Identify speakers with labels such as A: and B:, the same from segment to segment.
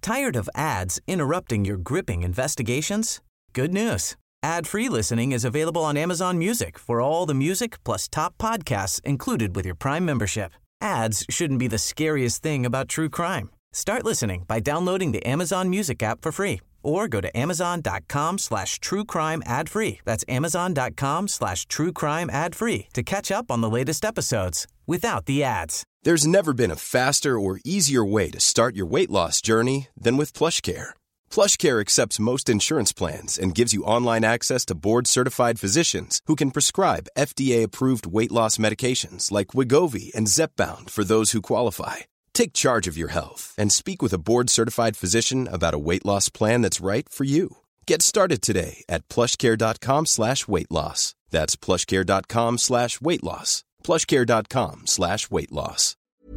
A: Tired of ads interrupting your gripping investigations? Good news. Ad-free listening is available on Amazon Music for all the music plus top podcasts included with your Prime membership. Ads shouldn't be the scariest thing about true crime. Start listening by downloading the Amazon Music app for free or go to amazon.com/truecrime ad-free. That's amazon.com/truecrime ad-free to catch up on the latest episodes without the ads.
B: There's never been a faster or easier way to start your weight loss journey than with PlushCare. PlushCare accepts most insurance plans and gives you online access to board-certified physicians who can prescribe FDA-approved weight loss medications like Wegovy and Zepbound for those who qualify. Take charge of your health and speak with a board-certified physician about a weight loss plan that's right for you. Get started today at plushcare.com/weight loss. That's plushcare.com/weight loss. plushcare.com/weight loss.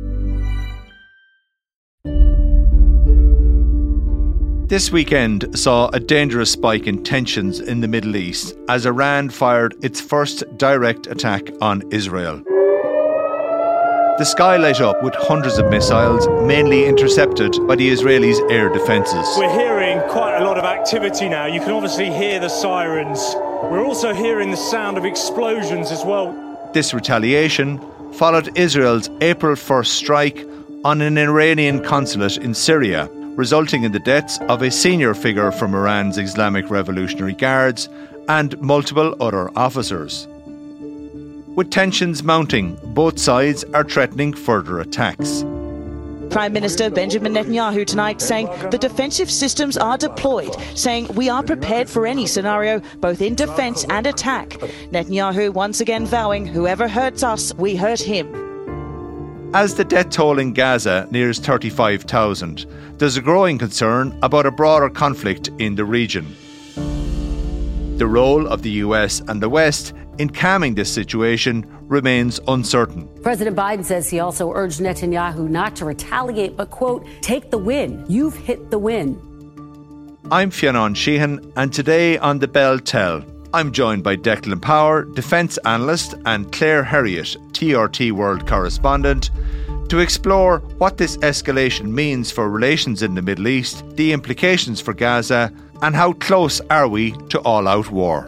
C: This weekend saw a dangerous spike in tensions in the Middle East as Iran fired its first direct attack on Israel. The sky lit up with hundreds of missiles, mainly intercepted by the Israelis' air defences.
D: We're hearing quite a lot of activity now. You can obviously hear the sirens. We're also hearing the sound of explosions as well.
C: This retaliation followed Israel's April 1st strike on an Iranian consulate in Syria, resulting in the deaths of a senior figure from Iran's Islamic Revolutionary Guards and multiple other officers. With tensions mounting, both sides are threatening further attacks.
E: Prime Minister Benjamin Netanyahu tonight saying the defensive systems are deployed, saying we are prepared for any scenario, both in defence and attack. Netanyahu once again vowing whoever hurts us, we hurt him.
C: As the death toll in Gaza nears 35,000, there's a growing concern about a broader conflict in the region. The role of the US and the West in calming this situation remains uncertain.
F: President Biden says he also urged Netanyahu not to retaliate, but, quote, take the win. You've hit the win.
C: I'm Fionn Sheehan, and today on The Bell Tell, I'm joined by Declan Power, defence analyst, and Claire Herriot, TRT World correspondent, to explore what this escalation means for relations in the Middle East, the implications for Gaza, and how close are we to all-out war.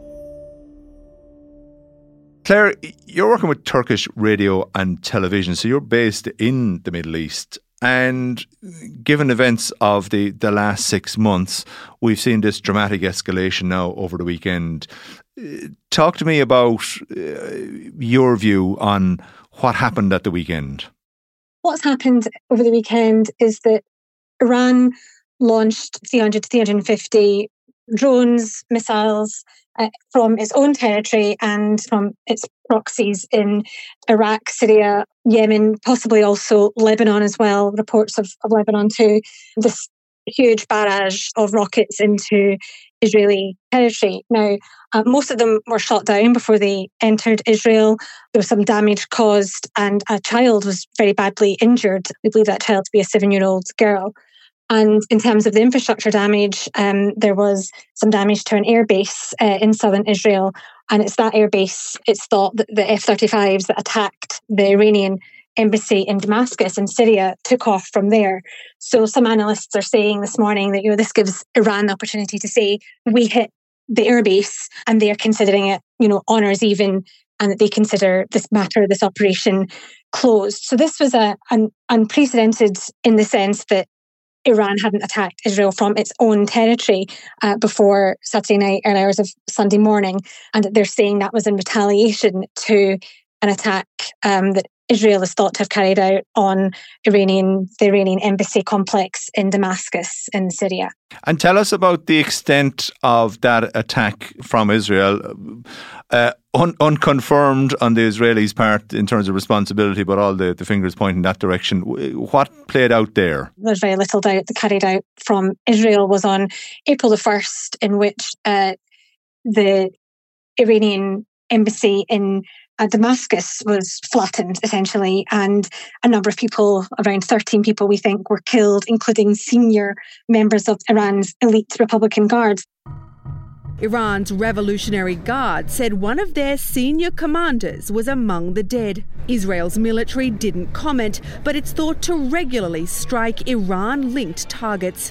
C: Claire, you're working with Turkish radio and television, so you're based in the Middle East. And given events of the last 6 months, we've seen this dramatic escalation now over the weekend. Talk to me about your view on what happened at the weekend.
G: What's happened over the weekend is that Iran launched 300 to 350 drones, missiles, from its own territory and from its proxies in Iraq, Syria, Yemen, possibly also Lebanon as well, reports of Lebanon too. This huge barrage of rockets into Israeli territory. Now, most of them were shot down before they entered Israel. There was some damage caused and a child was very badly injured. We believe that child to be a 7-year-old girl. And in terms of the infrastructure damage, there was some damage to an airbase in southern Israel. And it's that airbase, it's thought that the F-35s that attacked the Iranian embassy in Damascus in Syria took off from there. So some analysts are saying this morning that, this gives Iran the opportunity to say, we hit the airbase, and they're considering it, honours even, and that they consider this matter, this operation, closed. So this was an unprecedented in the sense that Iran hadn't attacked Israel from its own territory before Saturday night, early hours of Sunday morning, and that they're saying that was in retaliation to an attack that Israel is thought to have carried out on the Iranian embassy complex in Damascus in Syria.
C: And tell us about the extent of that attack from Israel, unconfirmed on the Israelis' part in terms of responsibility, but all the fingers pointing that direction. What played out there?
G: There's very little doubt that carried out from Israel was on April the 1st, in which the Iranian embassy in Damascus was flattened, essentially, and a number of people, around 13 people, we think, were killed, including senior members of Iran's elite Republican Guards.
H: Iran's Revolutionary Guard said one of their senior commanders was among the dead. Israel's military didn't comment, but it's thought to regularly strike Iran-linked targets.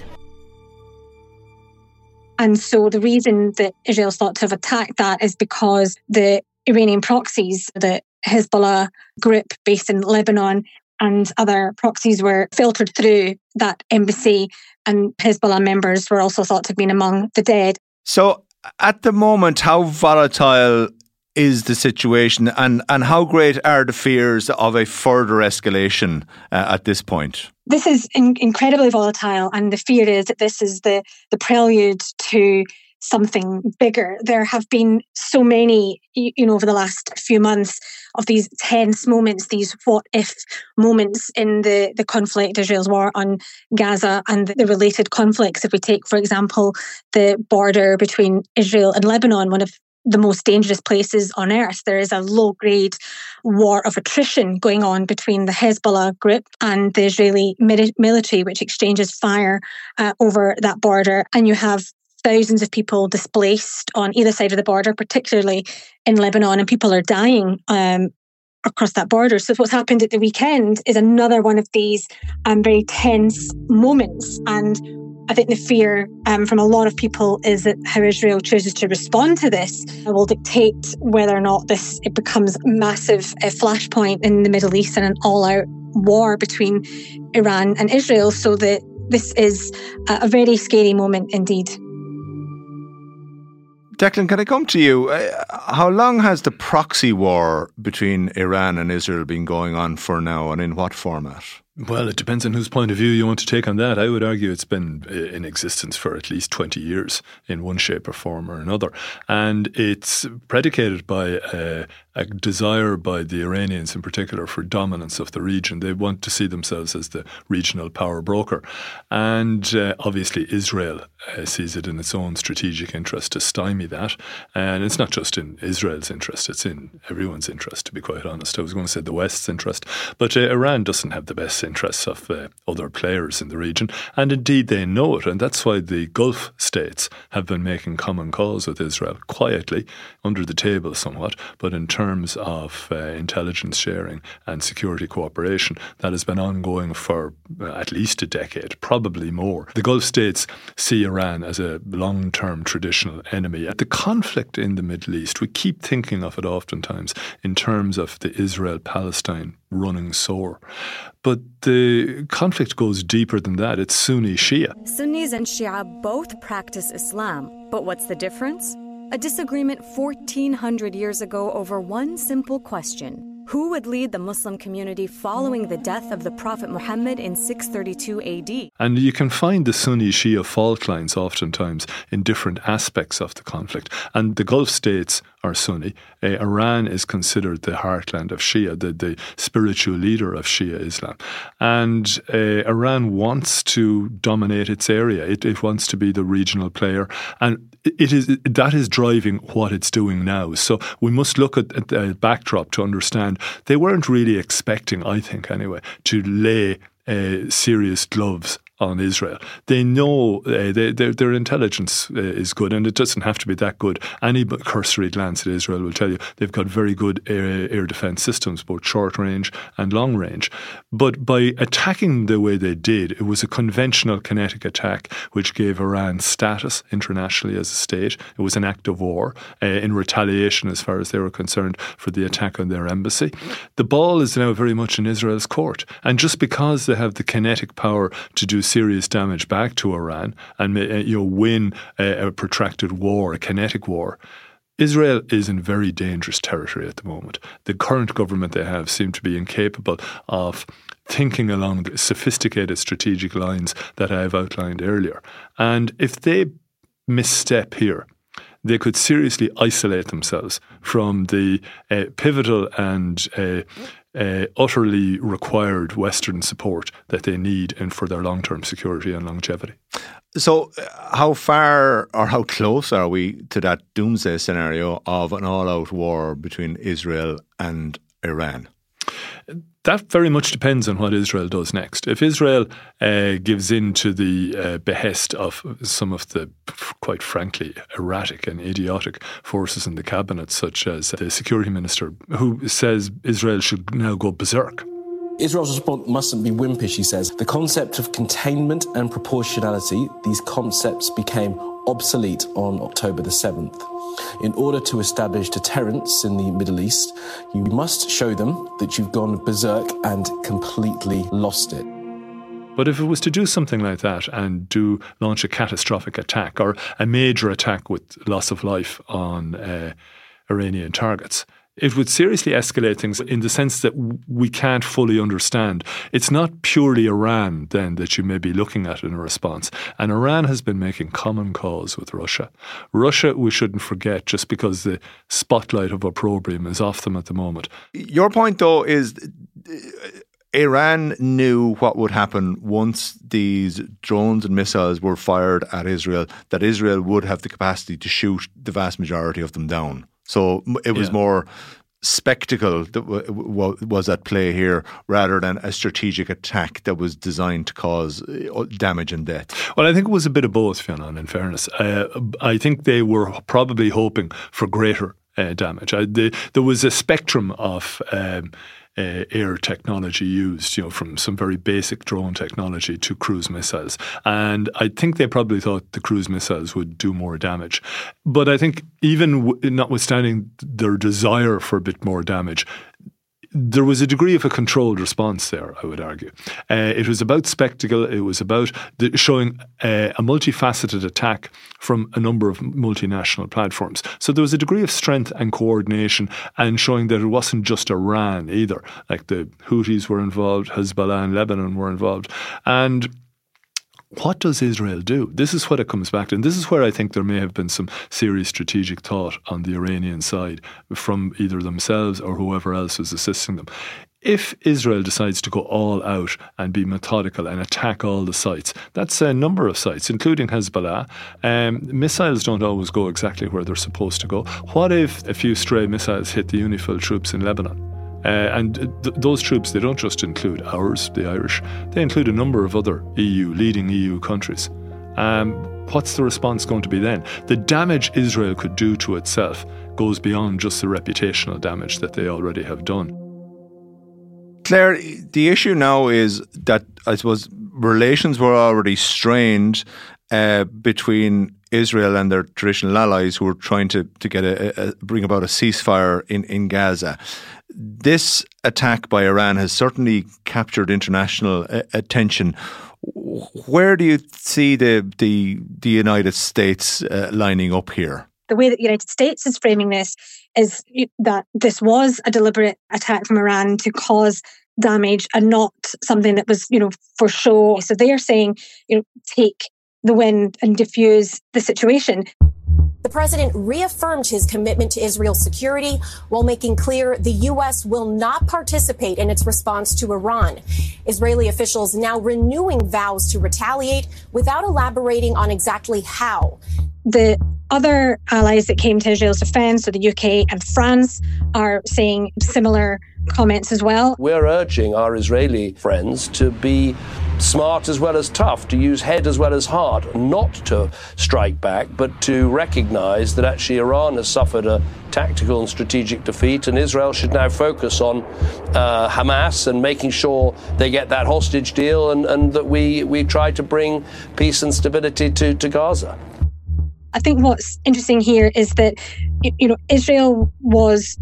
G: And so the reason that Israel's thought to have attacked that is because the Iranian proxies, the Hezbollah group based in Lebanon, and other proxies were filtered through that embassy, and Hezbollah members were also thought to have been among the dead.
C: So at the moment, how volatile is the situation, and how great are the fears of a further escalation at this point?
G: This is incredibly volatile, and the fear is that this is the prelude to something bigger. There have been so many, over the last few months of these tense moments, these what-if moments in the conflict, Israel's war on Gaza and the related conflicts. If we take, for example, the border between Israel and Lebanon, one of the most dangerous places on earth, there is a low-grade war of attrition going on between the Hezbollah group and the Israeli military, which exchanges fire over that border. And you have thousands of people displaced on either side of the border, particularly in Lebanon, and people are dying across that border. So what's happened at the weekend is another one of these very tense moments. And I think the fear from a lot of people is that how Israel chooses to respond to this will dictate whether or not it becomes a massive flashpoint in the Middle East and an all-out war between Iran and Israel. So that this is a very scary moment indeed.
C: Declan, can I come to you? How long has the proxy war between Iran and Israel been going on for now, and in what format?
I: Well, it depends on whose point of view you want to take on that. I would argue it's been in existence for at least 20 years in one shape or form or another. And it's predicated by a desire by the Iranians in particular for dominance of the region. They want to see themselves as the regional power broker. And obviously Israel sees it in its own strategic interest to stymie that. And it's not just in Israel's interest, it's in everyone's interest, to be quite honest. I was going to say the West's interest. But Iran doesn't have the best interests of other players in the region, and indeed they know it, and that's why the Gulf states have been making common cause with Israel quietly, under the table somewhat, but in terms of intelligence sharing and security cooperation that has been ongoing for at least a decade, probably more. The Gulf states see Iran as a long-term traditional enemy. The conflict in the Middle East, we keep thinking of it oftentimes in terms of the Israel-Palestine running sore. But the conflict goes deeper than that. It's Sunni-Shia.
J: Sunnis and Shia both practice Islam. But what's the difference? A disagreement 1,400 years ago over one simple question. Who would lead the Muslim community following the death of the Prophet Muhammad in 632 AD? And
I: you can find the Sunni-Shia fault lines oftentimes in different aspects of the conflict. And the Gulf states are Sunni. Iran is considered the heartland of Shia, the spiritual leader of Shia Islam. And Iran wants to dominate its area. It wants to be the regional player. And that is driving what it's doing now. So we must look at the backdrop to understand they weren't really expecting, I think anyway, to lay serious gloves on Israel. They know their intelligence is good, and it doesn't have to be that good. Any cursory glance at Israel will tell you they've got very good air defence systems, both short range and long range. But by attacking the way they did, it was a conventional kinetic attack which gave Iran status internationally as a state. It was an act of war in retaliation, as far as they were concerned, for the attack on their embassy. The ball is now very much in Israel's court, and just because they have the kinetic power to do serious damage back to Iran and win a protracted war, a kinetic war, Israel is in very dangerous territory at the moment. The current government they have seem to be incapable of thinking along the sophisticated strategic lines that I have outlined earlier. And if they misstep here, they could seriously isolate themselves from the pivotal and utterly required Western support that they need and for their long-term security and longevity.
C: So how far or how close are we to that doomsday scenario of an all-out war between Israel and Iran?
I: That very much depends on what Israel does next. If Israel gives in to the behest of some of the, quite frankly, erratic and idiotic forces in the cabinet, such as the security minister, who says Israel should now go berserk.
K: Israel's response mustn't be wimpish, he says. The concept of containment and proportionality, these concepts became obsolete on October the 7th. In order to establish deterrence in the Middle East, you must show them that you've gone berserk and completely lost it.
I: But if it was to do something like that and launch a catastrophic attack or a major attack with loss of life on Iranian targets, it would seriously escalate things in the sense that we can't fully understand. It's not purely Iran then that you may be looking at in a response. And Iran has been making common cause with Russia. Russia, we shouldn't forget, just because the spotlight of opprobrium is off them at the moment.
C: Your point, though, is Iran knew what would happen once these drones and missiles were fired at Israel, that Israel would have the capacity to shoot the vast majority of them down. So it was more spectacle that was at play here rather than a strategic attack that was designed to cause damage and death.
I: Well, I think it was a bit of both, Fionn, in fairness. I think they were probably hoping for greater damage. There was a spectrum of air technology used, from some very basic drone technology to cruise missiles. And I think they probably thought the cruise missiles would do more damage. But I think even notwithstanding their desire for a bit more damage, there was a degree of a controlled response there, I would argue. It was about spectacle. It was about showing a multifaceted attack from a number of multinational platforms. So there was a degree of strength and coordination, and showing that it wasn't just Iran either. Like the Houthis were involved, Hezbollah and Lebanon were involved. And what does Israel do? This is what it comes back to. And this is where I think there may have been some serious strategic thought on the Iranian side from either themselves or whoever else was assisting them. If Israel decides to go all out and be methodical and attack all the sites, that's a number of sites, including Hezbollah. Missiles don't always go exactly where they're supposed to go. What if a few stray missiles hit the UNIFIL troops in Lebanon? Those troops, they don't just include ours, the Irish, they include a number of other leading EU countries. What's the response going to be then? The damage Israel could do to itself goes beyond just the reputational damage that they already have done.
C: Claire, the issue now is that, I suppose, relations were already strained between Israel and their traditional allies who were trying to get bring about a ceasefire in Gaza. This attack by Iran has certainly captured international attention. Where do you see the United States lining up here?
G: The way that the United States is framing this is that this was a deliberate attack from Iran to cause damage and not something that was, for show. So they are saying, take the win and diffuse the situation.
L: The president reaffirmed his commitment to Israel's security while making clear the U.S. will not participate in its response to Iran. Israeli officials now renewing vows to retaliate without elaborating on exactly how.
G: The other allies that came to Israel's defense, so the UK and France, are saying similar comments as well.
M: We're urging our Israeli friends to be smart as well as tough, to use head as well as heart, not to strike back, but to recognise that actually Iran has suffered a tactical and strategic defeat, and Israel should now focus on Hamas and making sure they get that hostage deal, and that we try to bring peace and stability to Gaza.
G: I think what's interesting here is that, Israel was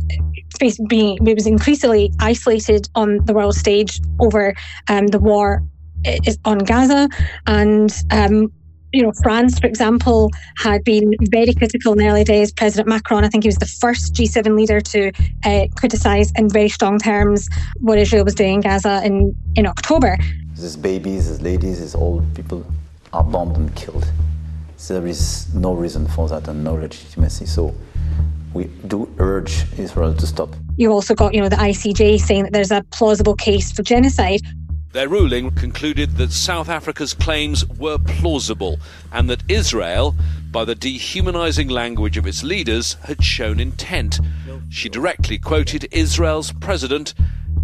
G: increasingly isolated on the world stage over the war on Gaza, and France, for example, had been very critical in the early days. President Macron, I think he was the first G7 leader to criticise in very strong terms what Israel was doing in Gaza in October.
N: These babies, these ladies, these old people are bombed and killed. So there is no reason for that and no legitimacy. So we do urge Israel to stop.
G: You also got, the ICJ saying that there's a plausible case for genocide.
O: Their ruling concluded that South Africa's claims were plausible and that Israel, by the dehumanising language of its leaders, had shown intent. She directly quoted Israel's president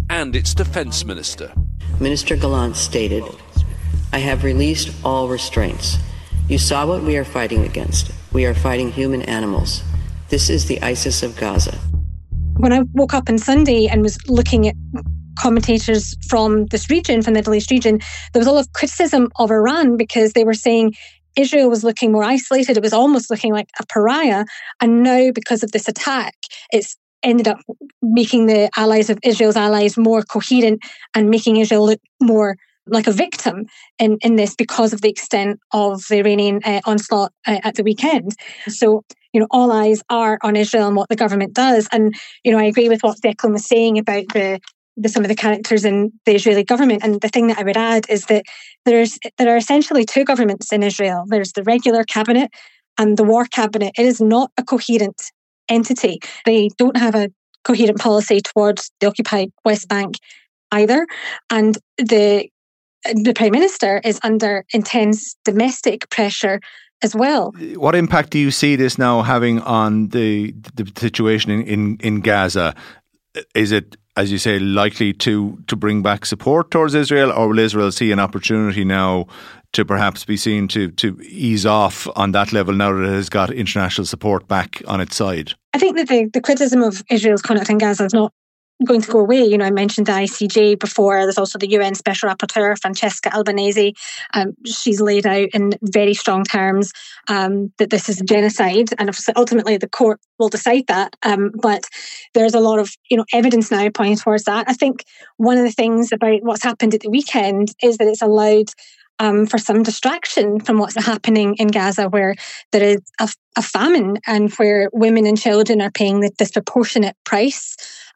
O: and its defence minister.
P: Minister Gallant stated, "I have released all restraints. You saw what we are fighting against. We are fighting human animals. This is the ISIS of Gaza."
G: When I woke up on Sunday and was looking at commentators from this region, from the Middle East region, there was a lot of criticism of Iran because they were saying Israel was looking more isolated. It was almost looking like a pariah. And now, because of this attack, it's ended up making the allies of Israel's allies more coherent and making Israel look more like a victim in this because of the extent of the Iranian onslaught at the weekend. So, all eyes are on Israel and what the government does. And, I agree with what Declan was saying about some of the characters in the Israeli government. And the thing that I would add is that there are essentially two governments in Israel. There's the regular cabinet and the war cabinet. It is not a coherent entity. They don't have a coherent policy towards the occupied West Bank either. And the Prime Minister is under intense domestic pressure as well.
C: What impact do you see this now having on the situation in Gaza? Is it, as you say, likely to bring back support towards Israel, or will Israel see an opportunity now to perhaps be seen to ease off on that level now that it has got international support back on its side?
G: I think that the criticism of Israel's conduct in Gaza is not going to go away. I mentioned the ICJ before. There's also the UN Special Rapporteur, Francesca Albanese. She's laid out in very strong terms that this is genocide, and ultimately the court will decide that. But there's a lot of evidence now pointing towards that. I think one of the things about what's happened at the weekend is that it's allowed for some distraction from what's happening in Gaza, where there is a famine and where women and children are paying the disproportionate price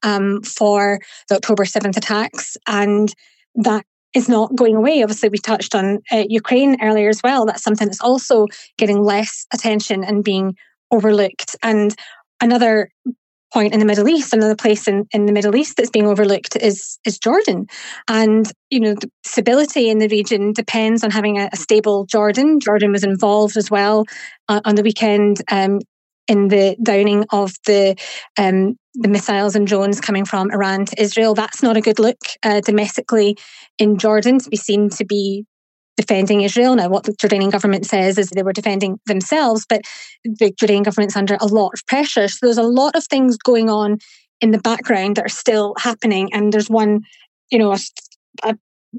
G: for the October 7th attacks. And that is not going away. Obviously, we touched on Ukraine earlier as well. That's something that's also getting less attention and being overlooked. And another point in the Middle East, another place in the Middle East that's being overlooked is Jordan. And, the stability in the region depends on having a stable Jordan. Jordan was involved as well on the weekend in the downing of the missiles and drones coming from Iran to Israel. That's not a good look domestically in Jordan to be seen to be defending Israel. Now, what the Jordanian government says is they were defending themselves, but the Jordanian government's under a lot of pressure. So there's a lot of things going on in the background that are still happening. And there's one, a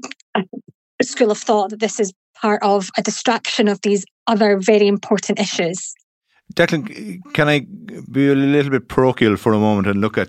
G: school of thought that this is part of a distraction of these other very important issues.
C: Declan, can I be a little bit parochial for a moment and look at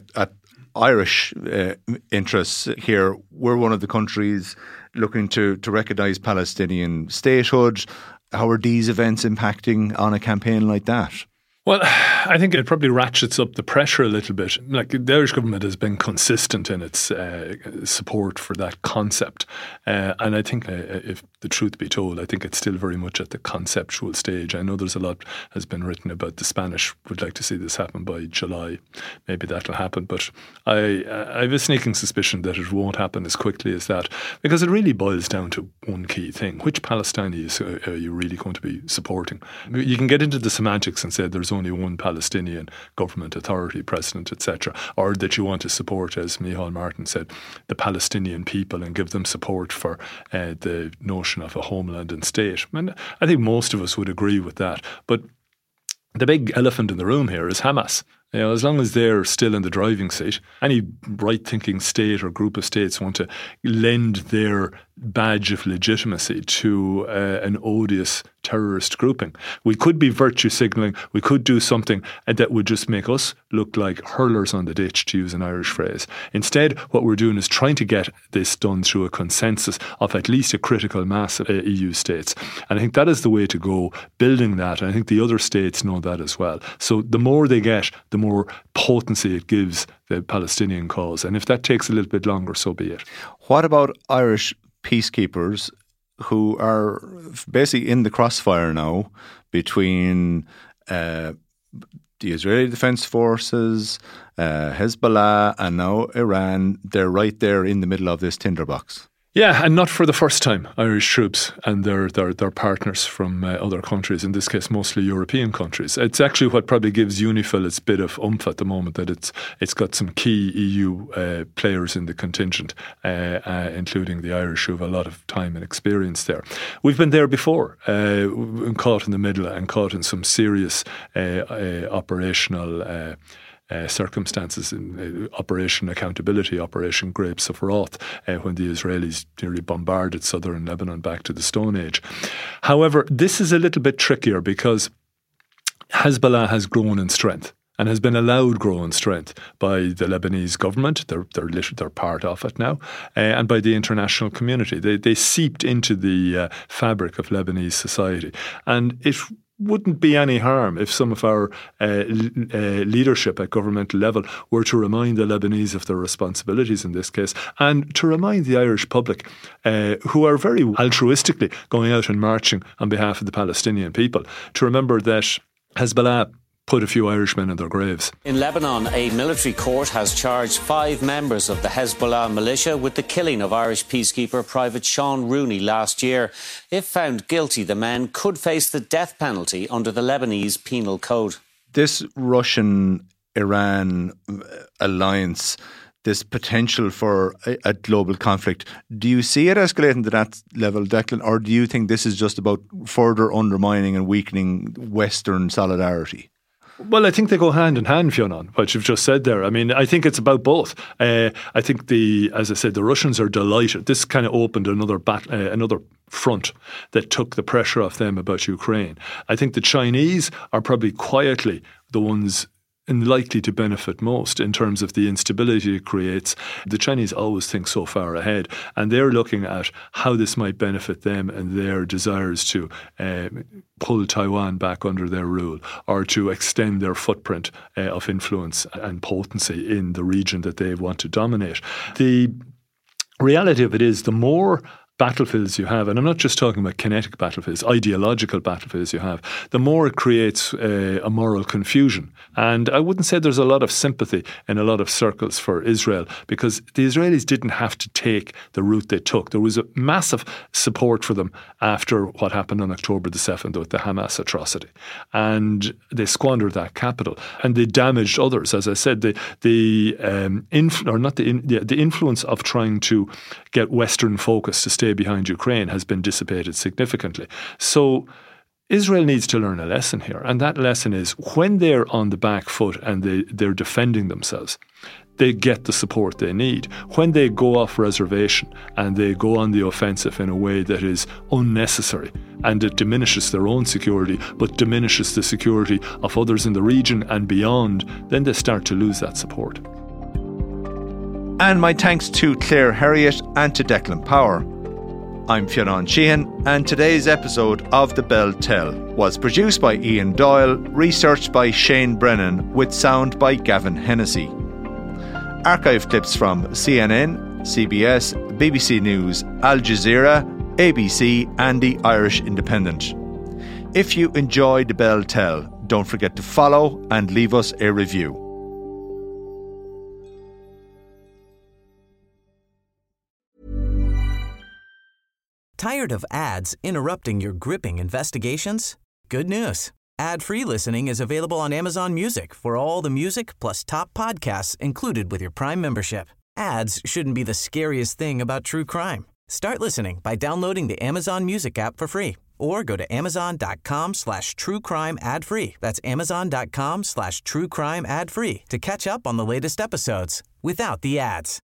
C: Irish interests here? We're one of the countries looking to recognise Palestinian statehood. How are these events impacting on a campaign like that?
I: Well, I think it probably ratchets up the pressure a little bit. Like, the Irish government has been consistent in its support for that concept. And I think, if the truth be told, I think it's still very much at the conceptual stage. I know there's a lot has been written about the Spanish would like to see this happen by July. Maybe that'll happen. But I have a sneaking suspicion that it won't happen as quickly as that, because it really boils down to one key thing. Which Palestinians are you really going to be supporting? You can get into the semantics and say there's only one Palestinian government, authority, president, etc., or that you want to support, as Micheál Martin said, the Palestinian people and give them support for the notion of a homeland and state. And I think most of us would agree with that. But the big elephant in the room here is Hamas. As long as they're still in the driving seat, any right-thinking state or group of states want to lend their badge of legitimacy to an odious terrorist grouping. We could be virtue signalling, we could do something that would just make us look like hurlers on the ditch, to use an Irish phrase. Instead, what we're doing is trying to get this done through a consensus of at least a critical mass of EU states. And I think that is the way to go, building that. And I think the other states know that as well. So the more they get, the more potency it gives the Palestinian cause. And if that takes a little bit longer, so be it.
C: What about Irish peacekeepers who are basically in the crossfire now between the Israeli Defence Forces, Hezbollah, and now Iran? They're right there in the middle of this tinderbox.
I: Yeah, and not for the first time, Irish troops and their partners from other countries, in this case mostly European countries. It's actually what probably gives UNIFIL its bit of oomph at the moment, that it's got some key EU players in the contingent, including the Irish, who have a lot of time and experience there. We've been there before, caught in the middle and caught in some serious operational circumstances in Operation Accountability, Operation Grapes of Wrath, when the Israelis nearly bombarded southern Lebanon back to the Stone Age. However, this is a little bit trickier because Hezbollah has grown in strength and has been allowed grow in strength by the Lebanese government. They're part of it now, and by the international community. They seeped into the fabric of Lebanese society, and it wouldn't be any harm if some of our leadership at governmental level were to remind the Lebanese of their responsibilities in this case, and to remind the Irish public, who are very altruistically going out and marching on behalf of the Palestinian people, to remember that Hezbollah put a few Irishmen in their graves.
Q: In Lebanon, a military court has charged 5 members of the Hezbollah militia with the killing of Irish peacekeeper Private Sean Rooney last year. If found guilty, the men could face the death penalty under the Lebanese Penal Code.
C: This Russian-Iran alliance, this potential for a global conflict, do you see it escalating to that level, Declan, or do you think this is just about further undermining and weakening Western solidarity?
I: Well, I think they go hand in hand, Fionn, what you've just said there. I mean, I think it's about both. I think as I said, the Russians are delighted. This kind of opened another front that took the pressure off them about Ukraine. I think the Chinese are probably quietly the ones likely to benefit most in terms of the instability it creates. The Chinese always think so far ahead, and they're looking at how this might benefit them and their desires to pull Taiwan back under their rule, or to extend their footprint of influence and potency in the region that they want to dominate. The reality of it is, the more battlefields you have, and I'm not just talking about kinetic battlefields, ideological battlefields you have, the more it creates a moral confusion. And I wouldn't say there's a lot of sympathy in a lot of circles for Israel, because the Israelis didn't have to take the route they took. There was a massive support for them after what happened on October the 7th with the Hamas atrocity. And they squandered that capital, and they damaged others. As I said, the influence of trying to get Western focus to stay behind Ukraine has been dissipated significantly. So Israel needs to learn a lesson here, and that lesson is, when they're on the back foot and they're defending themselves, they get the support they need. When they go off reservation and they go on the offensive in a way that is unnecessary, and it diminishes their own security but diminishes the security of others in the region and beyond, then they start to lose that support.
C: And my thanks to Claire Herriot and to Declan Power. I'm Fionn Sheehan, and today's episode of The Bell Tell was produced by Ian Doyle, researched by Shane Brennan, with sound by Gavin Hennessy. Archive clips from CNN, CBS, BBC News, Al Jazeera, ABC and the Irish Independent. If you enjoyed The Bell Tell, don't forget to follow and leave us a review.
A: Tired of ads interrupting your gripping investigations? Good news. Ad-free listening is available on Amazon Music for all the music plus top podcasts included with your Prime membership. Ads shouldn't be the scariest thing about true crime. Start listening by downloading the Amazon Music app for free, or go to amazon.com/truecrime ad-free. That's amazon.com/truecrime ad-free to catch up on the latest episodes without the ads.